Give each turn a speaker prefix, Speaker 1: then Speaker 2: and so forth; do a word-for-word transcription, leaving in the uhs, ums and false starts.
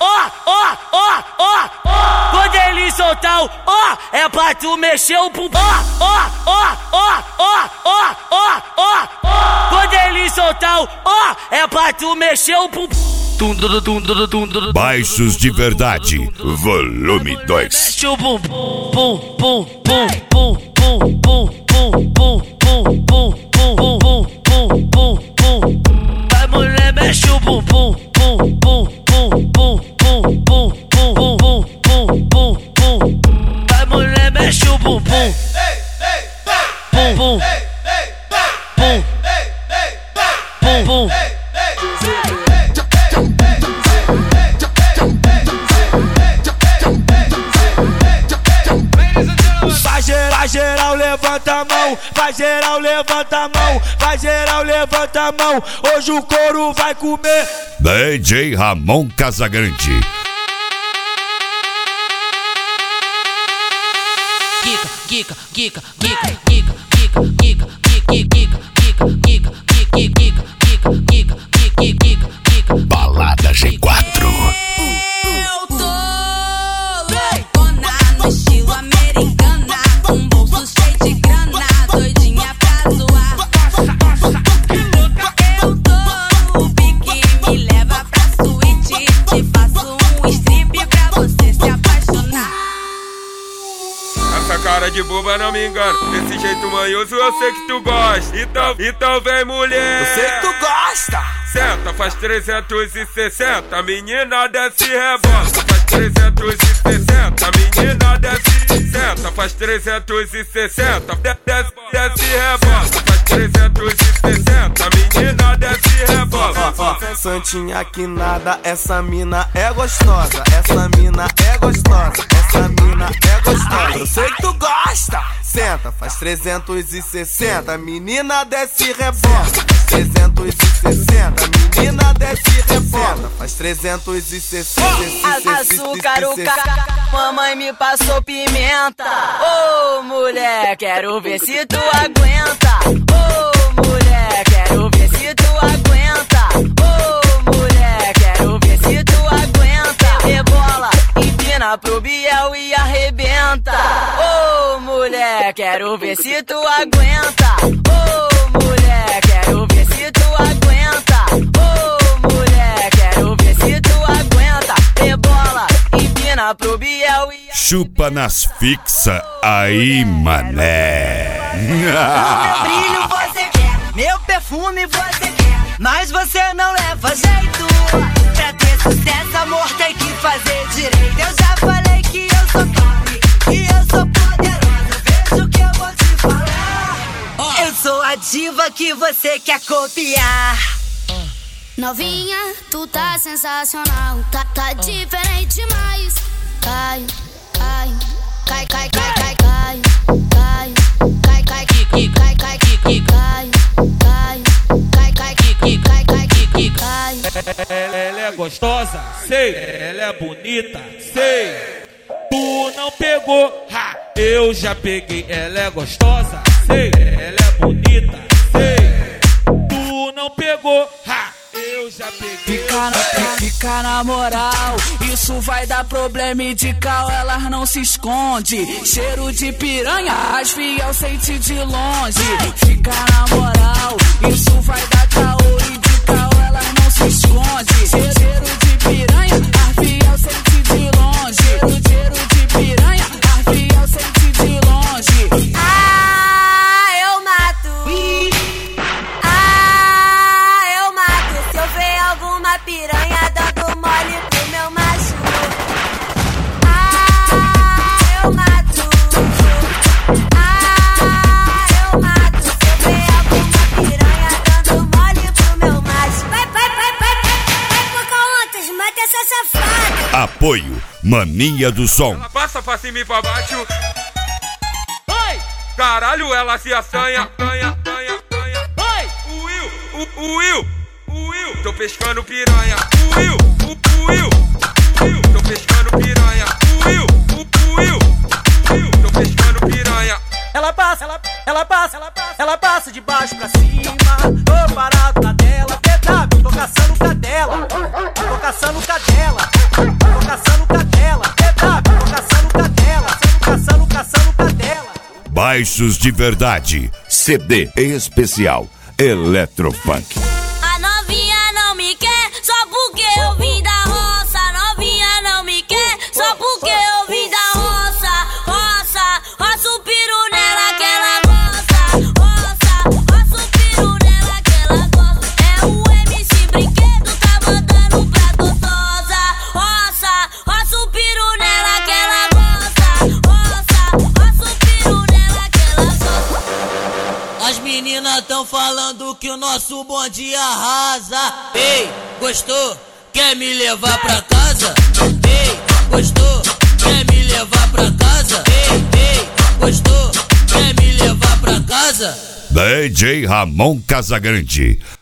Speaker 1: ó, ó, ó, ó. Quando ele soltar o ó, é pra tu mexer o bumbum. Ó, ó, ó, ó, ó, ó, ó, ó. Quando ele soltar o ó, é pra tu mexer o bumbum.
Speaker 2: Baixos de Verdade, volume dois.
Speaker 1: Mexe o bumbum, bum, bum, bum, bum, bum, bum, bum, bum, bum, bum, bum, bum, bum, bum. Vai mulher, mexe o bumbum, bum, bum, bum, bum, bum, bum, bum, bum, bum, bum, bum. Vai mulher, mexe o bumbum, bum, bum, bum, bum, bum.
Speaker 3: Vai geral, levanta a mão, vai geral, levanta a mão, vai geral, levanta a mão, hoje o couro vai comer.
Speaker 2: D J Ramon Casagrande.
Speaker 1: Giga, giga, giga, giga, giga, giga, giga, giga, giga, giga, giga, giga, giga, giga, giga, giga, giga.
Speaker 2: Balada G quatro.
Speaker 4: Eu tô loucona no estilo americana, com bolso cheio de grana, doidinha pra zoar. Eu tô no pique, me leva pra suíte, te faço um strip pra você se apaixonar.
Speaker 5: Essa cara de boba não me engana, desse jeito manhoso eu sei que tu gosta. Então, então vem mulher,
Speaker 3: Eu sei que tu gosta.
Speaker 5: senta, faz trezentos e sessenta, menina desce e rebola. Faz trezentos e sessenta, menina desce, senta, faz trezentos e sessenta, desce, desce e rebola. Faz trezentos e sessenta, menina desce e rebola.
Speaker 3: Santinha que nada, essa mina é gostosa, essa mina é gostosa, essa mina é gostosa. Eu sei que tu gosta. Senta, faz trezentos e sessenta, menina desce e rebola. Faz trezentos e sessenta, menina desce e rebola. Faz trezentos e sessenta.
Speaker 4: Açúcar, o ca... mamãe me passou pimenta. Ô, oh, mulher, quero ver se tu aguenta. Ô, oh, mulher, quero ver se tu aguenta. Ô, oh, mulher, quero ver se tu aguenta. Rebola, empina pro Biel e arrebenta. Ô, oh, mulher, quero ver se tu aguenta. Ô, oh, mulher, quero ver se tu aguenta. Ô, oh, mulher, quero ver se tu aguenta. Rebola, empina pro Biel e
Speaker 2: Chupa nas fixa aí, mané.
Speaker 4: meu brilho você quer, meu perfume você quer, mas você não leva jeito. Pra ter sucesso, amor, tem que fazer direito. Eu já falei que eu sou top, que eu sou poderosa. Veja o que eu vou te falar. Eu sou a diva que você quer copiar.
Speaker 6: Novinha, tu tá sensacional, tá, tá diferente demais. Cai, cai, cai, cai, cai, cai, cai, cai, cai, cai, cai, cai, cai, cai, cai, cai, cai, cai, cai, cai.
Speaker 3: Ela é gostosa, sei. Ela é bonita, sei. Tu não pegou, ha, eu já peguei. Ela é gostosa, sei. Ela é bonita, sei. Tu não pegou, ha, eu já peguei.
Speaker 7: Fica na, fica na moral, isso vai dar problema e de cal elas não se esconde. Cheiro de piranha, as fiel sente de longe. Fica na moral, isso vai dar caô e de cal elas não se esconde. Cheiro de piranha, as fiel sente de longe. Cheiro, cheiro de piranha, as fiel sente de longe.
Speaker 4: Ah, eu mato. Ah, eu mato. Se eu ver alguma piranha dando mole pro meu macho. Ah, eu mato. Ah, eu mato. Se eu ver alguma piranha dando mole pro meu macho. Vai, vai, vai, vai, vai, vai, Pocahontas, mata essa safada.
Speaker 2: Apoio Mania do Som.
Speaker 5: Ela passa pra cima e pra baixo. Caralho, ela se assanha, assanha, assanha, assanha. O Will, o, o Will, o Will, tô pescando piranha. O Will, o, o Will, o Will, tô pescando piranha. O Will, o, o Will, o Will, tô pescando piranha.
Speaker 3: Ela passa, ela, ela passa, ela passa, ela passa de baixo pra cima. Tô parado na dela, P W, tô caçando cadela, tô caçando cadela.
Speaker 2: baixos de verdade. C D especial Eletrofunk.
Speaker 6: A novinha não me quer só porque eu vim da roça. A novinha não me quer só porque eu vim da roça. Roça, roça o piru nela que ela gosta. Roça, roça o piru nela que ela gosta. É o M C Brinquedo, tá mandando pra gostosa. Roça, roça o piru nela que ela gosta. Roça, roça o piru nela que ela gosta.
Speaker 1: As meninas tão falando que o nosso bonde arrasa. Ei, gostou? Quer me levar pra casa? Ei, gostou? Quer me levar pra casa? Ei, ei, gostou? Quer me levar pra casa?
Speaker 2: D J Ramon Casagrande,